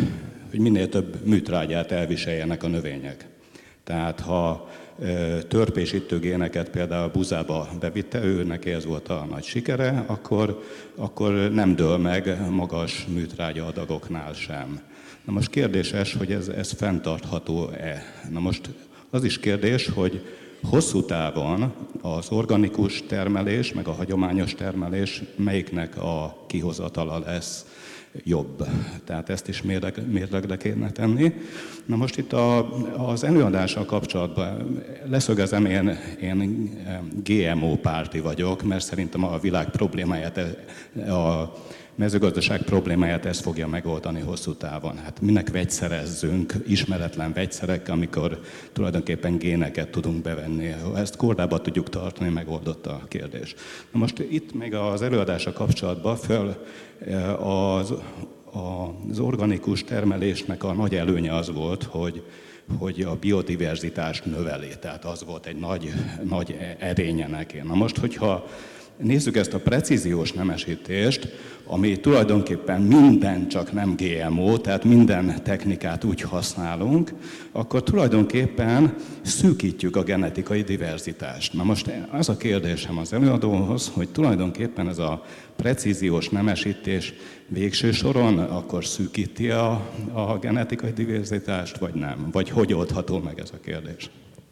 hogy minél több műtrágyát elviseljenek a növények. Tehát ha törpésítő géneket például buzába bevitte, ő neki ez volt a nagy sikere, akkor, akkor nem dől meg magas műtrágya adagoknál sem. Na most kérdéses, hogy ez, ez fenntartható-e. Na most az is kérdés, hogy hosszú távon az organikus termelés, meg a hagyományos termelés melyiknek a kihozatala lesz jobb. Tehát ezt is mérlegre kéne tenni. Na most itt a, az előadással kapcsolatban leszögezem, én, én gé em o párti vagyok, mert szerintem a világ problémáját, a mezőgazdaság problémáját ez fogja megoldani hosszú távon. Hát minek vegyszerezzünk ismeretlen vegyszerek, amikor tulajdonképpen géneket tudunk bevenni. Ha ezt kordába tudjuk tartani, megoldott a kérdés. Na most itt még az előadása kapcsolatban föl az, az organikus termelésnek a nagy előnye az volt, hogy hogy a biodiverzitást növeli, tehát az volt egy nagy, nagy erénye neki. Na most, hogyha nézzük ezt a precíziós nemesítést, ami tulajdonképpen minden csak nem gé em o, tehát minden technikát úgy használunk, akkor tulajdonképpen szűkítjük a genetikai diverzitást. Na most az a kérdésem az előadóhoz, hogy tulajdonképpen ez a precíziós nemesítés végső soron akkor szűkíti a, a genetikai diverzitást, vagy nem? Vagy hogy oldható meg ez a kérdés?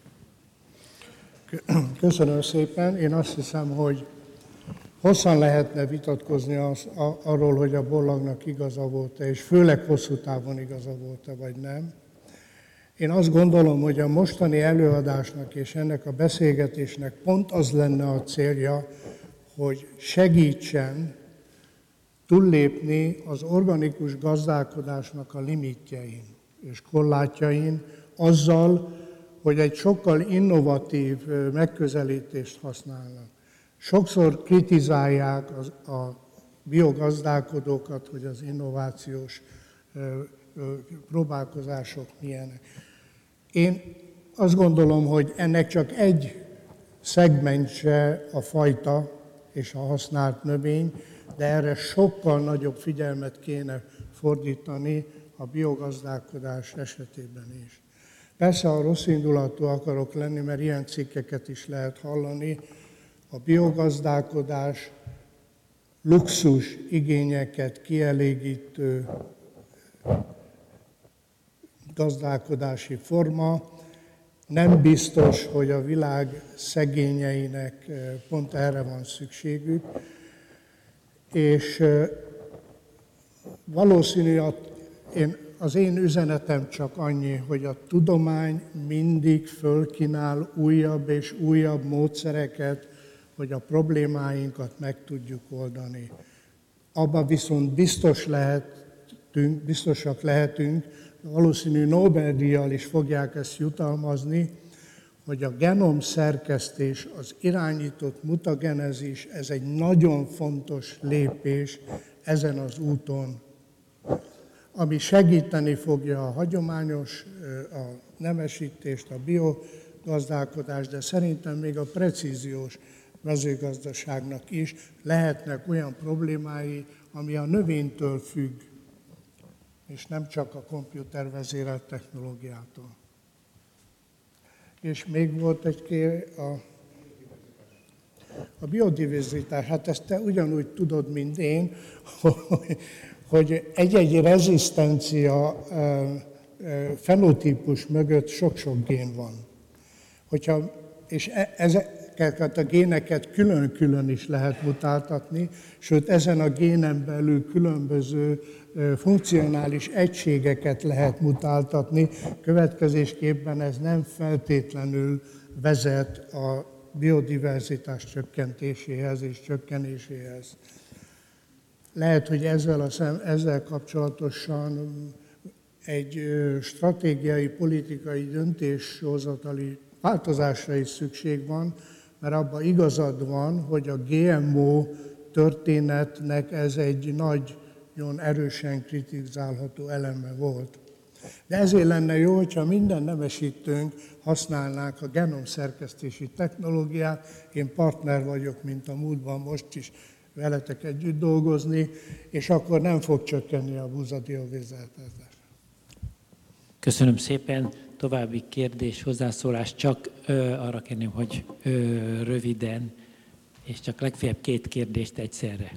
Köszönöm szépen. Én azt hiszem, hogy hosszan lehetne vitatkozni az, a, arról, hogy a Bollagnak igaza volt-e, és főleg hosszú távon igaza volt-e, vagy nem. Én azt gondolom, hogy a mostani előadásnak és ennek a beszélgetésnek pont az lenne a célja, hogy segítsen túllépni az organikus gazdálkodásnak a limitjein és korlátjain azzal, hogy egy sokkal innovatív megközelítést használnak. Sokszor kritizálják az, a biogazdálkodókat, hogy az innovációs ö, ö, próbálkozások milyenek. Én azt gondolom, hogy ennek csak egy szegmense a fajta és a használt növény, de erre sokkal nagyobb figyelmet kéne fordítani a biogazdálkodás esetében is. Persze a rossz indulatú akarok lenni, mert ilyen cikkeket is lehet hallani. A biogazdálkodás luxus igényeket kielégítő gazdálkodási forma. Nem biztos, hogy a világ szegényeinek pont erre van szükségük. És valószínű, a, én, az én üzenetem csak annyi, hogy a tudomány mindig fölkínál újabb és újabb módszereket, hogy a problémáinkat meg tudjuk oldani. Abban viszont biztos lehetünk, biztosak lehetünk, valószínű Nobel-díjjal is fogják ezt jutalmazni, hogy a genom szerkesztés, az irányított mutagenezis, ez egy nagyon fontos lépés ezen az úton, ami segíteni fogja a hagyományos, a nemesítést, a biogazdálkodást, de szerintem még a precíziós mezőgazdaságnak is lehetnek olyan problémái, ami a növénytől függ, és nem csak a komputervezérelt technológiától. És még volt egy kér, a, a biodiverzitás. Hát ezt te ugyanúgy tudod, mint én, hogy egy-egy rezisztencia fenotípus mögött sok-sok gén van. Hogyha, és ezeket a géneket külön-külön is lehet mutáltatni, sőt ezen a génen belül különböző funkcionális egységeket lehet mutáltatni, következésképpen ez nem feltétlenül vezet a biodiverzitás csökkentéséhez és csökkenéséhez. Lehet, hogy ezzel, a szem, ezzel kapcsolatosan egy stratégiai, politikai döntéshozatali változásra is szükség van, mert abban igazad van, hogy a gé em o történetnek ez egy nagy, nagyon erősen kritizálható eleme volt. De ezért lenne jó, hogyha minden nemesítőnk használnák a genomszerkesztési technológiát. Én partner vagyok, mint a múltban, most is veletek együtt dolgozni, és akkor nem fog csökkenni a búzadióvézeltezés. Köszönöm szépen. További kérdés, hozzászólás. Csak ö, arra kérném, hogy ö, röviden, és csak legfeljebb két kérdést egyszerre.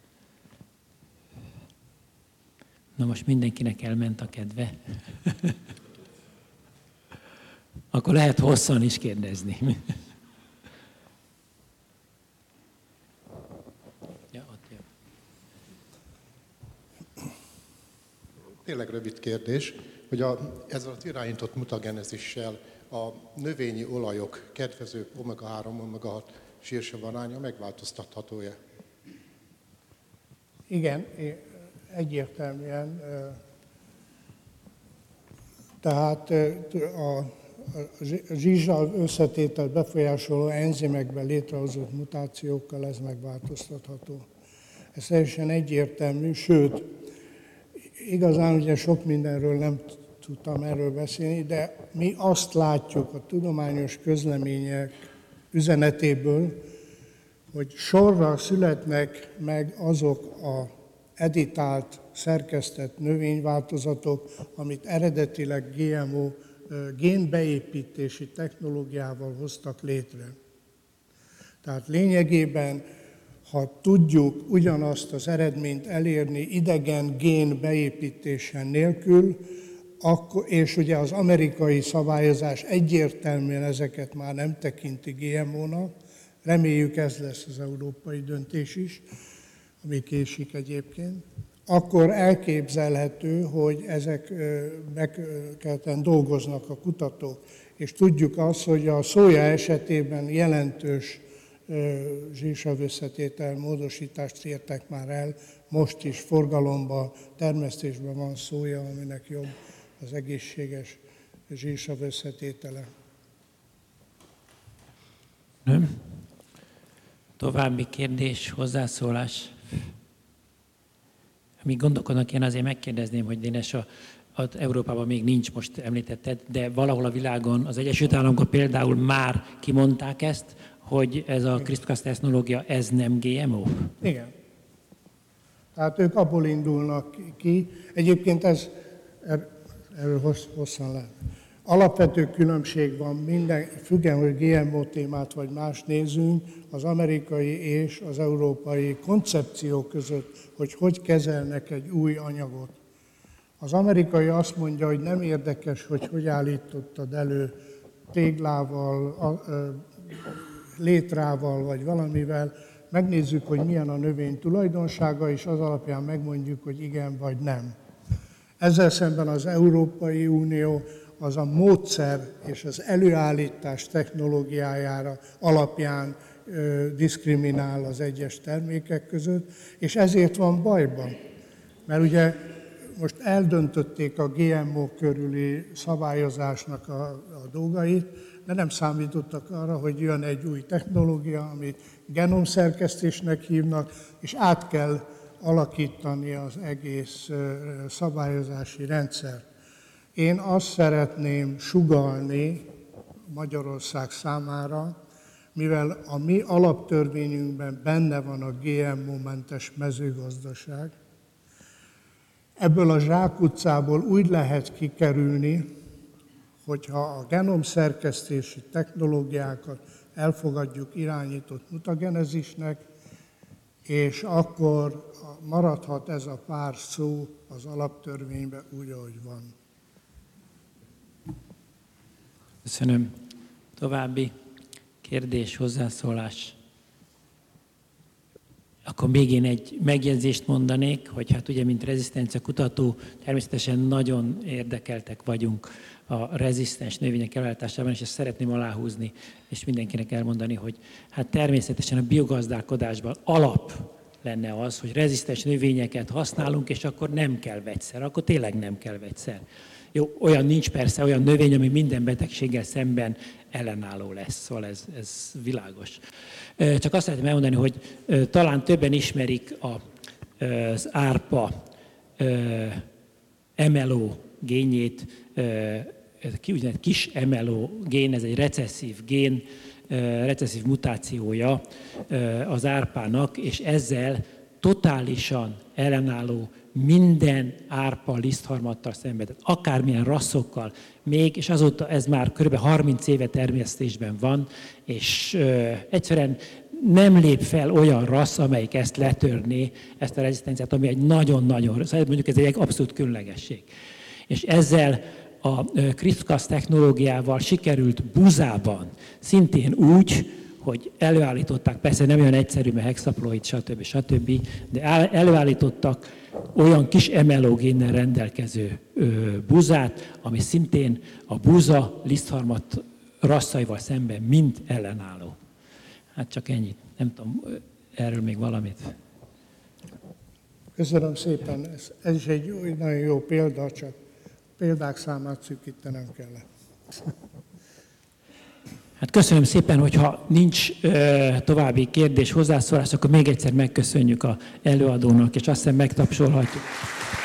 Na most mindenkinek elment a kedve. Akkor lehet hosszan is kérdezni. Ja, ott jön. Tényleg rövid kérdés, hogy a, ezzel az irányított mutagenezissel a növényi olajok kedvező omega három, omega hat sírsav aránya megváltoztatható-e? Igen, egyértelműen. Tehát a zsízsav összetételt befolyásoló enzimekben létrehozott mutációkkal ez megváltoztatható. Ez teljesen egyértelmű, sőt, igazán ugye sok mindenről nem tudtam erről beszélni, de mi azt látjuk a tudományos közlemények üzenetéből, hogy sorra születnek meg azok a editált, szerkesztett növényváltozatok, amit eredetileg gé em o génbeépítési technológiával hoztak létre. Tehát lényegében, ha tudjuk ugyanazt az eredményt elérni idegen gén beépítése nélkül, akkor, és ugye az amerikai szabályozás egyértelműen ezeket már nem tekinti gé em o-nak, reméljük ez lesz az európai döntés is, ami késik egyébként, akkor elképzelhető, hogy ezeken dolgoznak a kutatók. És tudjuk azt, hogy a szója esetében jelentős zsírsav összetétel módosítást értek már el, most is forgalomban, termesztésben van szója, aminek jobb az egészséges zsírsav összetétele. Nem? További kérdés, hozzászólás. Amíg gondolkodnak, én azért megkérdezném, hogy Dénes, a, a Európában még nincs, most említetted, de valahol a világon, az Egyesült Államokban például már kimondták ezt, hogy ez a CRISPR-Cas technológia, ez nem gé em o? Igen. Tehát ők abból indulnak ki. Egyébként ez, er, erről hossz, hosszan lehet. Alapvető különbség van, minden, függen, hogy gé em o témát vagy más nézünk, az amerikai és az európai koncepció között, hogy hogy kezelnek egy új anyagot. Az amerikai azt mondja, hogy nem érdekes, hogy hogy állítottad elő téglával, a, ö, létrával vagy valamivel, megnézzük, hogy milyen a növény tulajdonsága, és az alapján megmondjuk, hogy igen vagy nem. Ezzel szemben az Európai Unió az a módszer és az előállítás technológiájára alapján ö, diszkriminál az egyes termékek között, és ezért van bajban. Mert ugye most eldöntötték a gé em o körüli szabályozásnak a, a dolgait, de nem számítottak arra, hogy jön egy új technológia, amit genomszerkesztésnek hívnak, és át kell alakítani az egész szabályozási rendszert. Én azt szeretném sugallni Magyarország számára, mivel a mi alaptörvényünkben benne van a gé em o-mentes mezőgazdaság, ebből a zsákutcából úgy lehet kikerülni, hogyha a genomszerkesztési technológiákat elfogadjuk irányított mutagenezisnek, és akkor maradhat ez a pár szó az alaptörvényben úgy, ahogy van. Köszönöm. További kérdés, hozzászólás. Akkor még én egy megjegyzést mondanék, hogy hát ugye, mint rezisztencia kutató, természetesen nagyon érdekeltek vagyunk a rezisztens növények előállításában, és ezt szeretném aláhúzni, és mindenkinek elmondani, hogy hát természetesen a biogazdálkodásban alap lenne az, hogy rezisztens növényeket használunk, és akkor nem kell vegyszer, akkor tényleg nem kell vegyszer. Jó, olyan nincs persze, olyan növény, ami minden betegséggel szemben ellenálló lesz, szóval ez, ez világos. Csak azt szeretném elmondani, hogy talán többen ismerik az árpa em el o génjét, úgynevezett kis em el o gén, ez egy recesszív gén, recesszív mutációja az árpának, és ezzel totálisan ellenálló minden árpa lisztharmattal szemben, tehát akármilyen rasszokkal, még, és azóta ez már kb. harminc éve termesztésben van, és ö, egyszerűen nem lép fel olyan rassz, amelyik ezt letörné, ezt a rezisztenciát, ami egy nagyon-nagyon, mondjuk ez egy abszolút különlegesség. És ezzel a CRISPR-Cas technológiával sikerült buzában, szintén úgy, hogy előállították, persze nem olyan egyszerű, mert hexaploid, stb. stb., de előállítottak olyan kis em el o génnel rendelkező buzát, ami szintén a búza lisztharmat rasszaival szemben mind ellenálló. Hát csak ennyit. Nem tudom, erről még valamit. Köszönöm szépen. Ez, ez is egy nagyon jó példa, csak példák számát szűkítenem kellett. Hát köszönöm szépen, hogyha nincs ö, további kérdés, hozzászólás, akkor még egyszer megköszönjük az előadónak, és azt hiszem megtapsolhatjuk.